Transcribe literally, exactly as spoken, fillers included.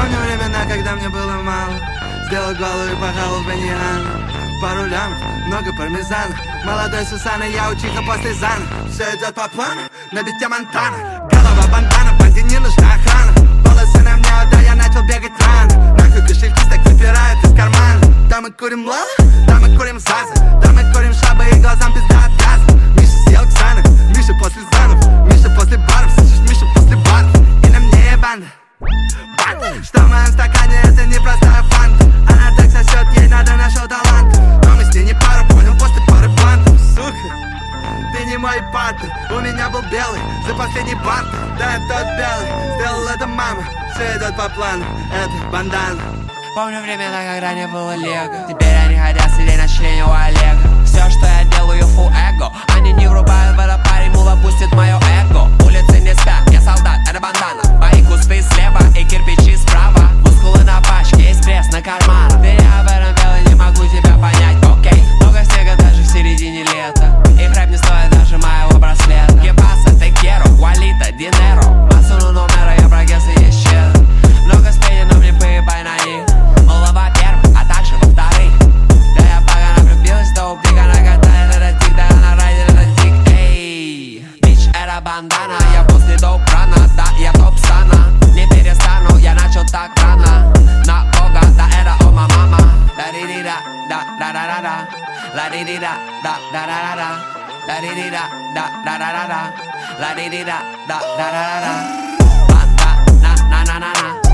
Помню времена, когда мне было мало. Сделал голову и пахал в баньян. Пару лямов, много пармезана. Молодой Сусана, я учиха после Зана. Все идет по плану, на бите Монтана. Голова бандана, банде не нужна охрана. Волосы на мне, да я начал бегать рано. Нахуй кошельки так выпирают из кармана. Да мы курим лала, да мы курим Заза. Да мы курим шабы и глазам пизда отказа. Миша съел Ксанов, Миша после Занов. Миша после баров, слышишь, Миша после баров. И на мне банда, банда. Что в моем стакане, это не простая фанта. Она так сосет, ей надо, нашел талант. Но мы с ней не пара, понял, после пары блантов. Сука, ты не мой партнер. У меня был белый, за последний банк. Да, я тот белый, сделал это мама. Все идет по плану, это бандана. Помню времена, когда не было лего. Теперь они хотят сидеть на члене у Олега. Все, что я делаю, full эго. Они не врубают в это, парень, мула пустит мое эго. Улицы не спят, я солдат, это бандана. Мои кусты слева и кирпичи справа. Мускулы на пачке, есть пресс на карманах. Ты не об этом белый, не могу тебя понять, окей. Много снега даже в середине лета. И рэп не стоит даже моего браслета. Кепаса, текеро, валита, динеро. Массу номера, я прогресс и есть щедро. Много спений, но мне поебай на них. Мало во-первых, а также во-вторых. Да я погано влюбилась, да ублика накатает этот тик. Да она райдер этот тик, эй. Бич, это бандана, я после доп-рана. Да, я топ-сана, не перестану, я начал так рано. На бога, да это ома мама. Да-ди-ди-да, да-да-да-да-да. Ла-ди-ди-да, да-да-да-да-да. Ла-ди-ди-да, да-да-да-да-да. Ла-ди-ди-да, да-да-да-да-да. Банда, на-на-на-на-на.